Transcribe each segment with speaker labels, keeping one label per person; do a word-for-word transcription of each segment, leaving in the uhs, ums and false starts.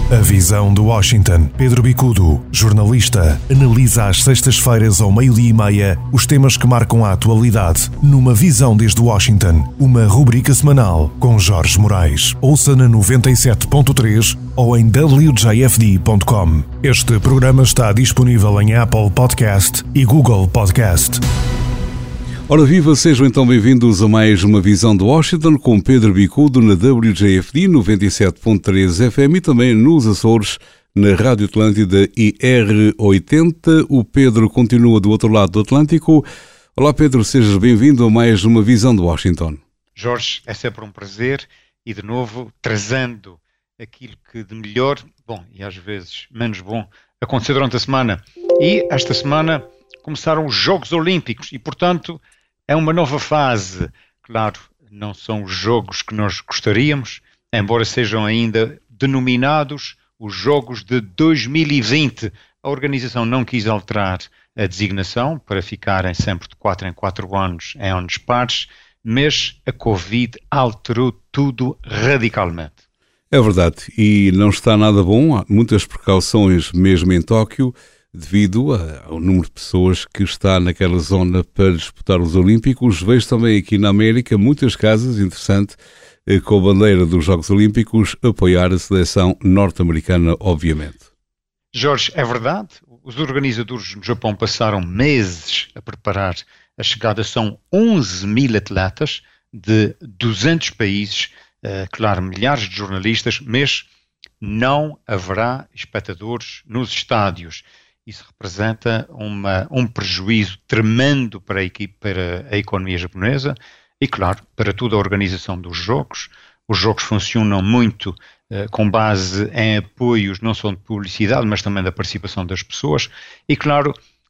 Speaker 1: A Visão de Washington. Pedro Bicudo, jornalista, analisa às sextas-feiras ao meio-dia e meia os temas que marcam a atualidade numa Visão desde Washington, uma rubrica semanal com Jorge Moraes. Ouça na noventa e sete ponto três ou em w j f d ponto com. Este programa está disponível em Apple Podcast e Google Podcast.
Speaker 2: Ora viva, sejam então bem-vindos a mais uma Visão de Washington com Pedro Bicudo na W J F D noventa e sete ponto três F M e também nos Açores na Rádio Atlântida e R oitenta. O Pedro continua do outro lado do Atlântico. Olá Pedro, sejas bem-vindo a mais uma Visão de Washington.
Speaker 3: Jorge, é sempre um prazer e de novo trazendo aquilo que de melhor, bom e às vezes menos bom, aconteceu durante a semana. E esta semana começaram os Jogos Olímpicos e, portanto, é uma nova fase. Claro, não são os jogos que nós gostaríamos, embora sejam ainda denominados os Jogos de dois mil e vinte. A organização não quis alterar a designação para ficarem sempre de quatro em quatro anos em anos pares, mas a Covid alterou tudo radicalmente.
Speaker 2: É verdade, e não está nada bom. Há muitas precauções mesmo em Tóquio, devido ao número de pessoas que está naquela zona para disputar os Olímpicos. Vejo também aqui na América muitas casas, interessante, com a bandeira dos Jogos Olímpicos, apoiar a seleção norte-americana, obviamente.
Speaker 3: Jorge, é verdade. Os organizadores no Japão passaram meses a preparar a chegada. São onze mil atletas de duzentos países, uh, claro, milhares de jornalistas, mas não haverá espectadores nos estádios. Isso representa uma, um prejuízo tremendo para a equipe, para a economia japonesa e, claro, para toda a organização dos jogos. Os jogos funcionam muito uh, com base em apoios não só de publicidade, mas também da participação das pessoas. E, claro,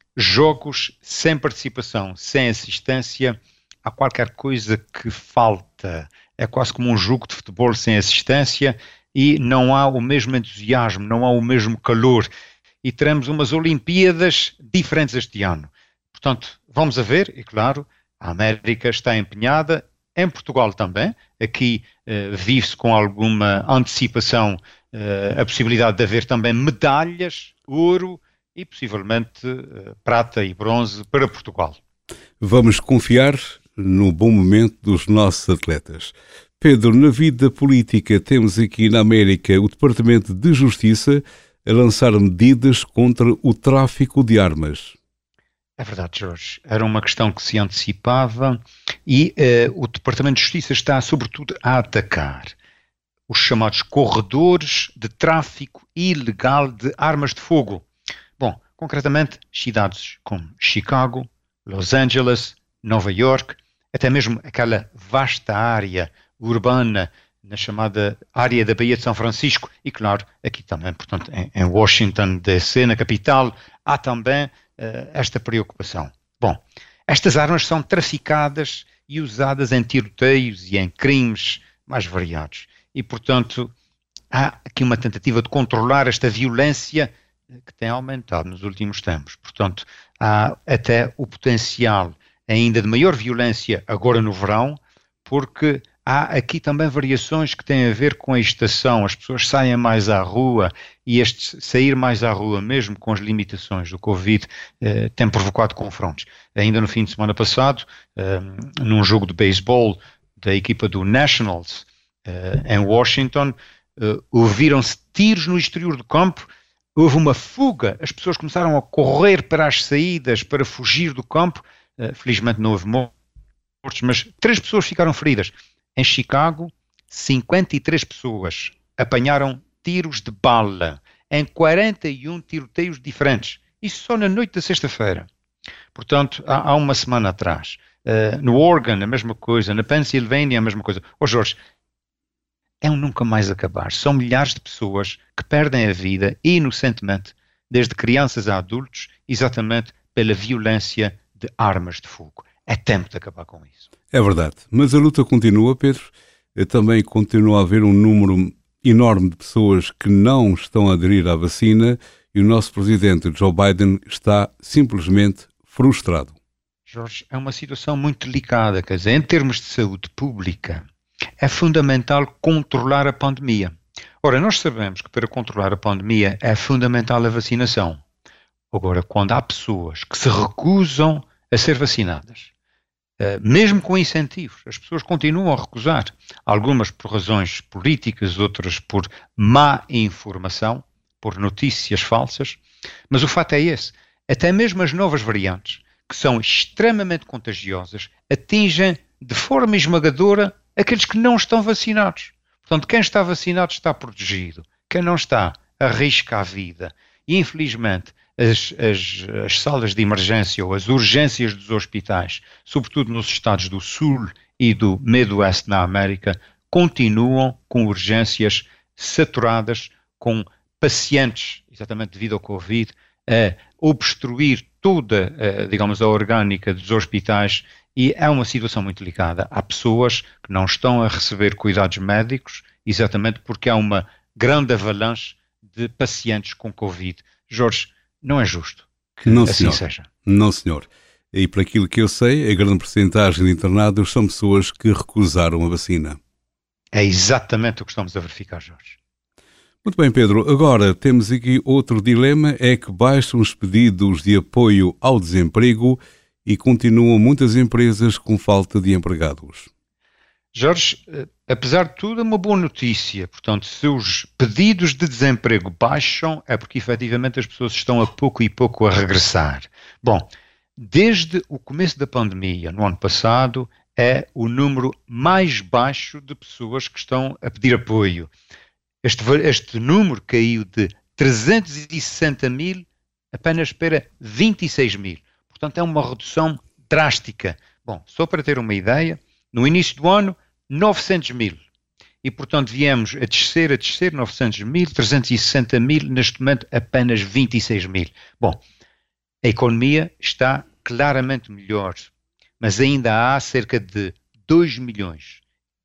Speaker 3: jogos sem participação, sem assistência, há qualquer coisa que falta. É quase como um jogo de futebol sem assistência e não há o mesmo entusiasmo, não há o mesmo calor. E teremos umas Olimpíadas diferentes este ano. Portanto, vamos a ver, e claro, a América está empenhada, em Portugal também. Aqui uh, vive-se com alguma antecipação uh, a possibilidade de haver também medalhas, ouro e possivelmente uh, prata e bronze para Portugal.
Speaker 2: Vamos confiar no bom momento dos nossos atletas. Pedro, na vida política temos aqui na América o Departamento de Justiça a lançar medidas contra o tráfico de armas.
Speaker 3: É verdade, Jorge. Era uma questão que se antecipava e uh, o Departamento de Justiça está, sobretudo, a atacar os chamados corredores de tráfico ilegal de armas de fogo. Bom, concretamente, cidades como Chicago, Los Angeles, Nova York, até mesmo aquela vasta área urbana na chamada área da Baía de São Francisco e, claro, aqui também, portanto, em, em Washington, D C, na capital, há também uh, esta preocupação. Bom, estas armas são traficadas e usadas em tiroteios e em crimes mais variados. E, portanto, há aqui uma tentativa de controlar esta violência que tem aumentado nos últimos tempos. Portanto, há até o potencial ainda de maior violência agora no verão, porque há aqui também variações que têm a ver com a estação. As pessoas saem mais à rua e este sair mais à rua, mesmo com as limitações do Covid, eh, tem provocado confrontos. Ainda no fim de semana passado, eh, num jogo de beisebol da equipa do Nationals eh, em Washington, eh, ouviram-se tiros no exterior do campo, houve uma fuga, as pessoas começaram a correr para as saídas, para fugir do campo. Eh, felizmente não houve mortos, mas três pessoas ficaram feridas. Em Chicago, cinquenta e três pessoas apanharam tiros de bala em quarenta e um tiroteios diferentes. Isso só na noite da sexta-feira. Portanto, há, há uma semana atrás. Uh, no Oregon, a mesma coisa. Na Pensilvânia, a mesma coisa. Ô Jorge, é um nunca mais acabar. São milhares de pessoas que perdem a vida inocentemente, desde crianças a adultos, exatamente pela violência de armas de fogo. É tempo de acabar com isso.
Speaker 2: É verdade, mas a luta continua, Pedro. Também continua a haver um número enorme de pessoas que não estão a aderir à vacina e o nosso presidente Joe Biden está simplesmente frustrado.
Speaker 3: Jorge, é uma situação muito delicada, quer dizer, em termos de saúde pública, é fundamental controlar a pandemia. Ora, nós sabemos que para controlar a pandemia é fundamental a vacinação. Agora, quando há pessoas que se recusam a ser vacinadas, mesmo com incentivos, as pessoas continuam a recusar, algumas por razões políticas, outras por má informação, por notícias falsas, mas o fato é esse, até mesmo as novas variantes, que são extremamente contagiosas, atingem de forma esmagadora aqueles que não estão vacinados. Portanto, quem está vacinado está protegido, quem não está arrisca a vida. E, infelizmente, as, as, as salas de emergência ou as urgências dos hospitais, sobretudo nos estados do Sul e do Midwest na América, continuam com urgências saturadas, com pacientes, exatamente devido ao Covid, a obstruir toda, a, digamos, a orgânica dos hospitais, e é uma situação muito delicada. Há pessoas que não estão a receber cuidados médicos, exatamente porque há uma grande avalanche de pacientes com Covid. Jorge, não é justo que
Speaker 2: não,
Speaker 3: assim
Speaker 2: senhor.
Speaker 3: seja.
Speaker 2: Não, senhor. E por aquilo que eu sei, a grande porcentagem de internados são pessoas que recusaram a vacina.
Speaker 3: É exatamente o que estamos a verificar, Jorge.
Speaker 2: Muito bem, Pedro. Agora temos aqui outro dilema, é que baixam os pedidos de apoio ao desemprego e continuam muitas empresas com falta de empregados.
Speaker 3: Jorge, apesar de tudo, é uma boa notícia. Portanto, se os pedidos de desemprego baixam, é porque efetivamente as pessoas estão a pouco e pouco a regressar. Bom, desde o começo da pandemia, no ano passado, é o número mais baixo de pessoas que estão a pedir apoio. Este, este número caiu de trezentos e sessenta mil apenas para vinte e seis mil. Portanto, é uma redução drástica. Bom, só para ter uma ideia, no início do ano, novecentos mil. E, portanto, viemos a descer, a descer, novecentos mil, trezentos e sessenta mil, neste momento apenas vinte e seis mil. Bom, a economia está claramente melhor, mas ainda há cerca de dois milhões,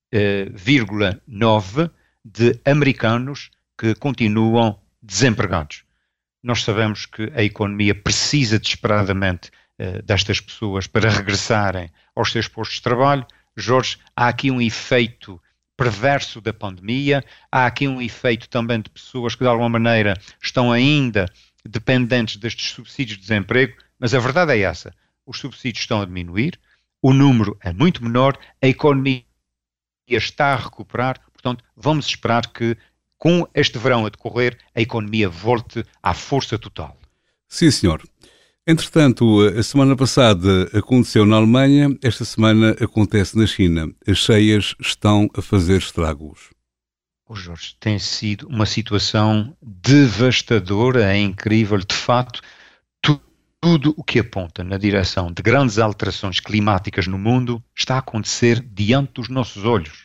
Speaker 3: vírgula nove de americanos que continuam desempregados. Nós sabemos que a economia precisa desesperadamente uh, destas pessoas para regressarem aos seus postos de trabalho. Jorge, há aqui um efeito perverso da pandemia, há aqui um efeito também de pessoas que de alguma maneira estão ainda dependentes destes subsídios de desemprego, mas a verdade é essa, os subsídios estão a diminuir, o número é muito menor, a economia está a recuperar, portanto vamos esperar que com este verão a decorrer, a economia volte à força total.
Speaker 2: Sim, senhor. Entretanto, a semana passada aconteceu na Alemanha, esta semana acontece na China. As cheias estão a fazer estragos.
Speaker 3: Oh, Jorge, tem sido uma situação devastadora, é incrível, de facto, tu, tudo o que aponta na direção de grandes alterações climáticas no mundo está a acontecer diante dos nossos olhos.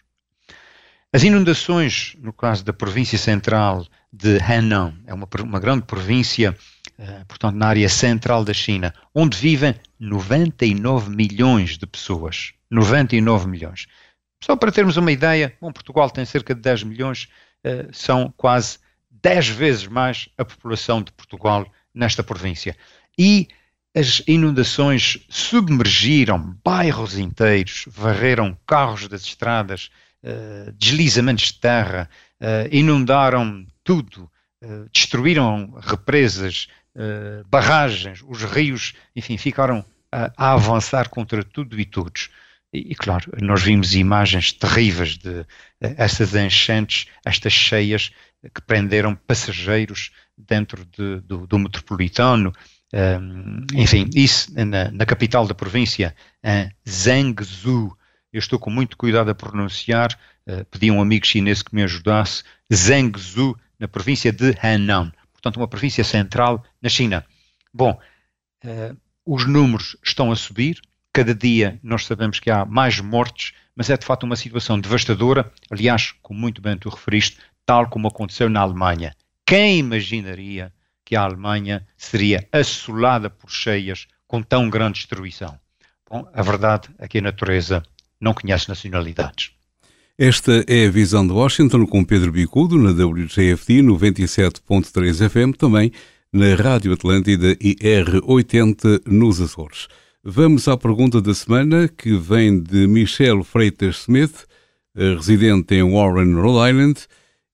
Speaker 3: As inundações, no caso da província central de Henan, é uma, uma grande província, uh, portanto, na área central da China, onde vivem noventa e nove milhões de pessoas. noventa e nove milhões. Só para termos uma ideia, bom, Portugal tem cerca de dez milhões, uh, são quase dez vezes mais a população de Portugal nesta província. E as inundações submergiram bairros inteiros, varreram carros das estradas, Uh, deslizamentos de terra, uh, inundaram tudo, uh, destruíram represas, uh, barragens, os rios, enfim, ficaram uh, a avançar contra tudo e todos. E, e claro, nós vimos imagens terríveis de uh, essas enchentes, estas cheias uh, que prenderam passageiros dentro de, do, do metropolitano. Um, enfim, isso na, na capital da província, em Zhengzhou. Eu estou com muito cuidado a pronunciar, uh, pedi a um amigo chinês que me ajudasse, Zhengzhou, na província de Henan, portanto uma província central na China. Bom, uh, os números estão a subir, cada dia nós sabemos que há mais mortes, mas é de facto uma situação devastadora, aliás, como muito bem tu referiste, tal como aconteceu na Alemanha. Quem imaginaria que a Alemanha seria assolada por cheias com tão grande destruição? Bom, a verdade é que a natureza não conhece nacionalidades.
Speaker 2: Esta é a Visão de Washington com Pedro Bicudo na W J F D noventa e sete ponto três F M, também na Rádio Atlântida e R oitenta nos Açores. Vamos à pergunta da semana, que vem de Michelle Freitas Smith, residente em Warren, Rhode Island,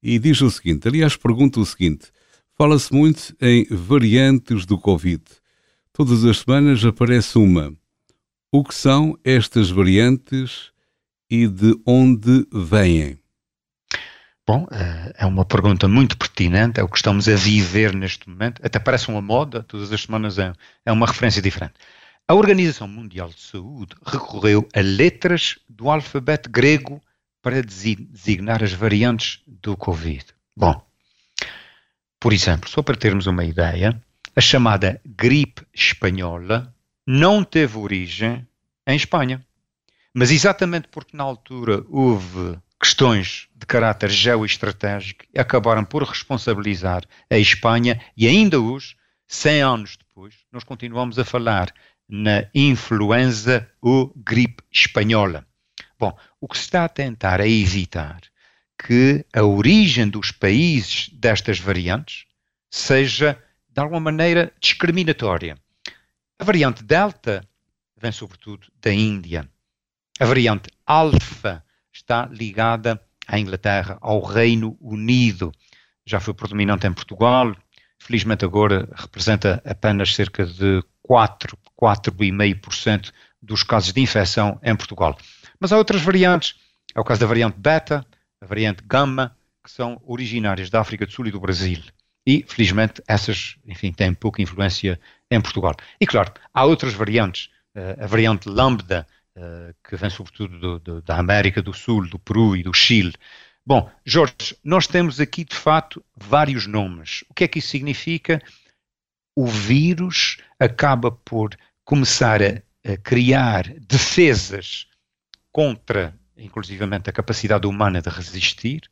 Speaker 2: e diz o seguinte, aliás, pergunta o seguinte, fala-se muito em variantes do Covid. Todas as semanas aparece uma. O que são estas variantes e de onde vêm?
Speaker 3: Bom, é uma pergunta muito pertinente, é o que estamos a viver neste momento, até parece uma moda, todas as semanas é, é uma referência diferente. A Organização Mundial de Saúde recorreu a letras do alfabeto grego para designar as variantes do Covid. Bom, por exemplo, só para termos uma ideia, a chamada gripe espanhola não teve origem em Espanha, mas exatamente porque na altura houve questões de caráter geoestratégico e acabaram por responsabilizar a Espanha e ainda hoje, cem anos depois, nós continuamos a falar na influenza ou gripe espanhola. Bom, o que se está a tentar é evitar que a origem dos países destas variantes seja, de alguma maneira, discriminatória. A variante Delta vem sobretudo da Índia. A variante Alfa está ligada à Inglaterra, ao Reino Unido. Já foi predominante em Portugal, felizmente agora representa apenas cerca de quatro, quatro vírgula cinco por cento dos casos de infecção em Portugal. Mas há outras variantes, é o caso da variante Beta, a variante Gama, que são originárias da África do Sul e do Brasil. E, felizmente, essas, enfim, têm pouca influência em Portugal. E, claro, há outras variantes, a variante Lambda, Uh, que vem sobretudo do, do, da América do Sul, do Peru e do Chile. Bom, Jorge, nós temos aqui de facto vários nomes. O que é que isso significa? O vírus acaba por começar a, a criar defesas contra, inclusivamente, a capacidade humana de resistir,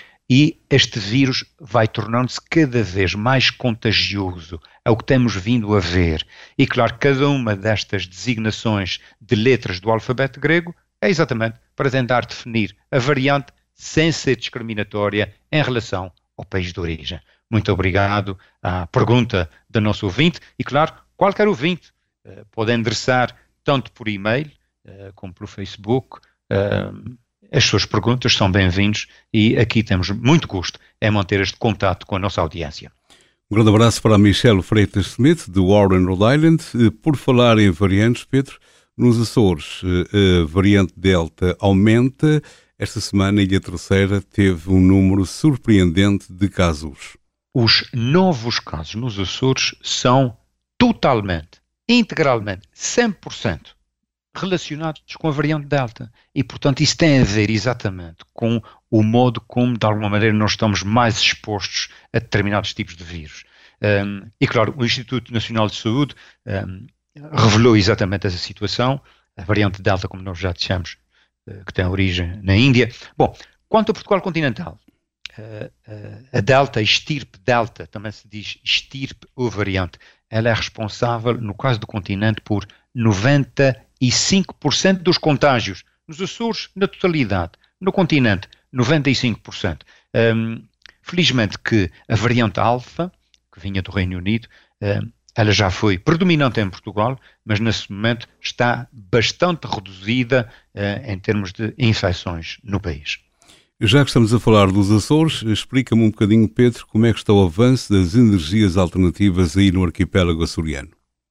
Speaker 3: e este vírus vai tornando-se cada vez mais contagioso, é o que temos vindo a ver. E claro, cada uma destas designações de letras do alfabeto grego é exatamente para tentar definir a variante sem ser discriminatória em relação ao país de origem. Muito obrigado à pergunta da nossa ouvinte e claro, qualquer ouvinte uh, pode endereçar tanto por e-mail uh, como pelo Facebook. Uh, As suas perguntas são bem-vindos e aqui temos muito gosto em manter este contato com a nossa audiência.
Speaker 2: Um grande abraço para a Michelle Freitas Smith, de Warren, Rhode Island. Por falar em variantes, Pedro, nos Açores, a variante Delta aumenta. Esta semana, a Ilha Terceira teve um número surpreendente de casos.
Speaker 3: Os novos casos nos Açores são totalmente, integralmente, cem por cento relacionados com a variante Delta. E, portanto, isso tem a ver exatamente com o modo como, de alguma maneira, nós estamos mais expostos a determinados tipos de vírus. Um, e, claro, o Instituto Nacional de Saúde um, revelou exatamente essa situação. A variante Delta, como nós já dissemos, uh, que tem origem na Índia. Bom, quanto a Portugal continental, uh, uh, a Delta, a estirpe Delta, também se diz estirpe ou variante, ela é responsável, no caso do continente, por noventa e cinco por cento dos contágios. Nos Açores, na totalidade. No continente, noventa e cinco por cento. Um, felizmente que a variante Alfa, que vinha do Reino Unido, um, ela já foi predominante em Portugal, mas nesse momento está bastante reduzida uh, em termos de infecções no país.
Speaker 2: Já que estamos a falar dos Açores, explica-me um bocadinho, Pedro, como é que está o avanço das energias alternativas aí no arquipélago açoriano.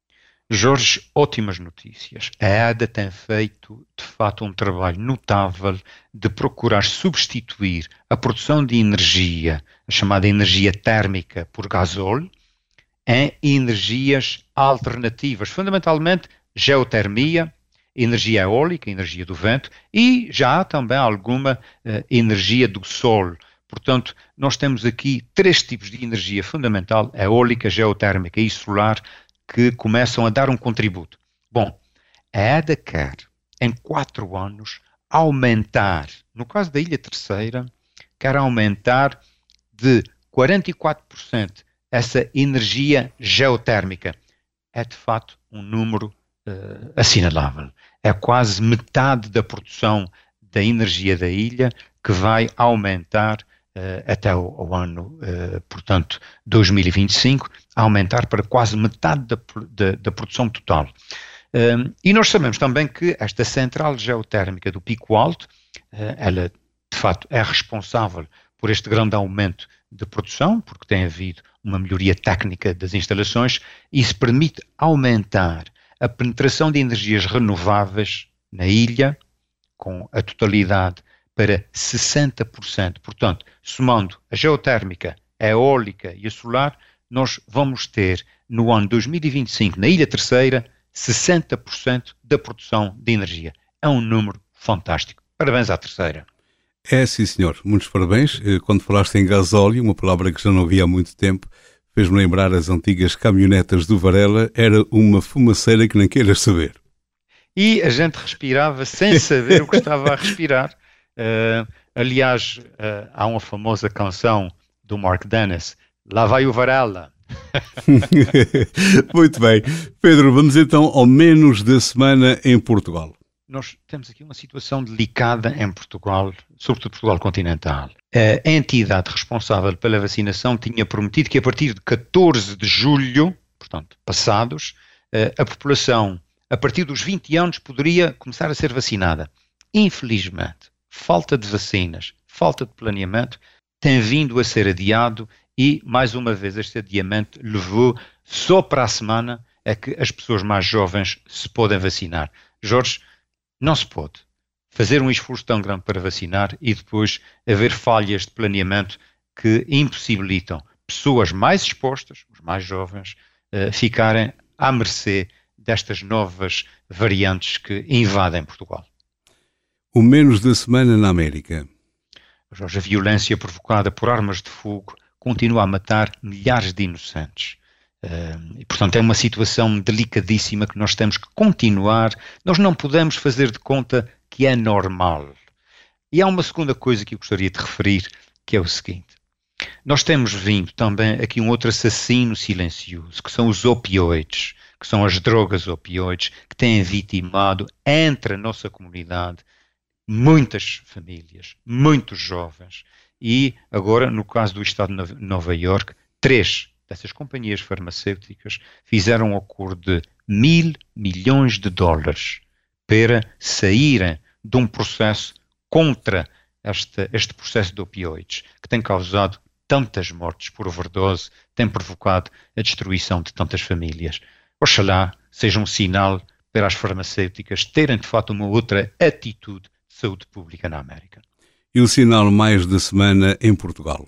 Speaker 3: Jorge, ótimas notícias. A E D A tem feito, de fato, um trabalho notável de procurar substituir a produção de energia, a chamada energia térmica, por gasóleo, em energias alternativas, fundamentalmente geotermia, energia eólica, energia do vento, e já há também alguma uh, energia do sol. Portanto, nós temos aqui três tipos de energia fundamental, eólica, geotérmica e solar, que começam a dar um contributo. Bom, a E D A quer, em quatro anos, aumentar, no caso da Ilha Terceira, quer aumentar de quarenta e quatro por cento essa energia geotérmica. É, de fato, um número uh, assinalável. É quase metade da produção da energia da ilha que vai aumentar Uh, até o, o ano, uh, portanto, dois mil e vinte e cinco, a aumentar para quase metade da, da, da produção total. Um, e nós sabemos também que esta central geotérmica do Pico Alto, uh, ela de facto é responsável por este grande aumento de produção, porque tem havido uma melhoria técnica das instalações. Isso permite aumentar a penetração de energias renováveis na ilha, com a totalidade para sessenta por cento. Portanto, somando a geotérmica, a eólica e a solar, nós vamos ter no ano dois mil e vinte e cinco, na Ilha Terceira, sessenta por cento da produção de energia. É um número fantástico. Parabéns à Terceira.
Speaker 2: É, sim, senhor. Muitos parabéns. Quando falaste em gasóleo, uma palavra que já não havia há muito tempo, fez-me lembrar as antigas caminhonetas do Varela. Era uma fumaceira que nem queiras saber.
Speaker 3: E a gente respirava sem saber o que estava a respirar. Uh, aliás, uh, há uma famosa canção do Mark Dennis, Lá vai o Varela.
Speaker 2: Muito bem. Pedro, vamos então ao menos da semana em Portugal.
Speaker 3: Nós temos aqui uma situação delicada em Portugal, sobretudo Portugal continental. A entidade responsável pela vacinação tinha prometido que a partir de catorze de julho, portanto, passados, a população, a partir dos vinte anos, poderia começar a ser vacinada. Infelizmente, falta de vacinas, falta de planeamento, tem vindo a ser adiado e, mais uma vez, este adiamento levou só para a semana a que as pessoas mais jovens se podem vacinar. Jorge, não se pode fazer um esforço tão grande para vacinar e depois haver falhas de planeamento que impossibilitam pessoas mais expostas, os mais jovens, uh, ficarem à mercê destas novas variantes que invadem Portugal.
Speaker 2: O menos da semana na América.
Speaker 3: Jorge, a violência provocada por armas de fogo continua a matar milhares de inocentes. Uh, e, portanto, é uma situação delicadíssima que nós temos que continuar. Nós não podemos fazer de conta que é normal. E há uma segunda coisa que eu gostaria de referir, que é o seguinte. Nós temos vindo também aqui um outro assassino silencioso, que são os opioides, que são as drogas opioides, que têm vitimado entre a nossa comunidade muitas famílias, muitos jovens. E agora, no caso do estado de Nova Iorque, três dessas companhias farmacêuticas fizeram um acordo de mil milhões de dólares para saírem de um processo contra este, este processo de opioides, que tem causado tantas mortes por overdose, tem provocado a destruição de tantas famílias. Oxalá seja um sinal para as farmacêuticas terem, de fato, uma outra atitude de saúde pública na América.
Speaker 2: E o sinal mais da semana em Portugal?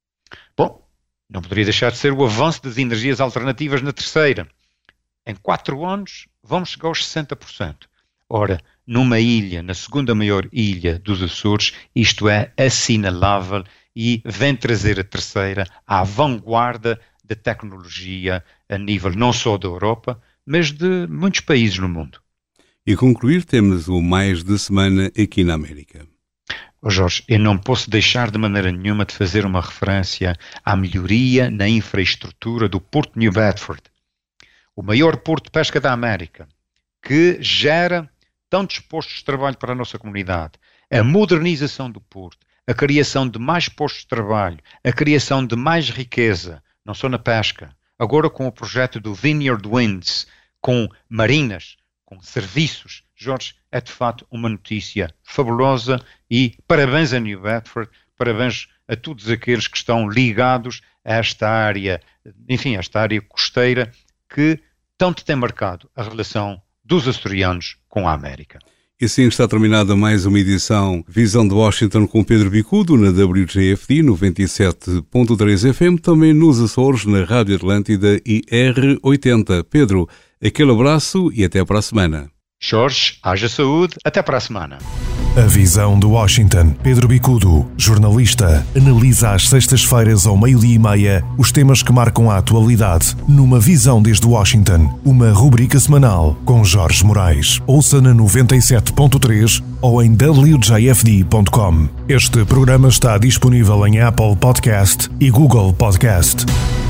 Speaker 3: Bom, não poderia deixar de ser o avanço das energias alternativas na Terceira. Em quatro anos vamos chegar aos sessenta por cento. Ora, numa ilha, na segunda maior ilha dos Açores, isto é assinalável e vem trazer a Terceira à vanguarda da tecnologia a nível não só da Europa, mas de muitos países no mundo.
Speaker 2: E concluir, temos o mais da semana aqui na América.
Speaker 3: Oh Jorge, eu não posso deixar de maneira nenhuma de fazer uma referência à melhoria na infraestrutura do Porto de New Bedford, o maior porto de pesca da América, que gera tantos postos de trabalho para a nossa comunidade. A modernização do porto, a criação de mais postos de trabalho, a criação de mais riqueza, não só na pesca, agora com o projeto do Vineyard Winds, com marinas, com serviços. Jorge, é de fato uma notícia fabulosa e parabéns a New Bedford, parabéns a todos aqueles que estão ligados a esta área, enfim, a esta área costeira que tanto tem marcado a relação dos açorianos com a América.
Speaker 2: E assim está terminada mais uma edição Visão de Washington com Pedro Bicudo na W J F D noventa e sete ponto três F M, também nos Açores na Rádio Atlântida e R oitenta. Pedro, aquele abraço e até para a semana.
Speaker 3: Jorge, haja saúde, até para a semana.
Speaker 1: A Visão de Washington. Pedro Bicudo, jornalista, analisa às sextas-feiras ao meio-dia e meia os temas que marcam a atualidade numa Visão desde Washington, uma rubrica semanal com Jorge Moraes. Ouça na noventa e sete ponto três ou em w j f d ponto com. Este programa está disponível em Apple Podcast e Google Podcast.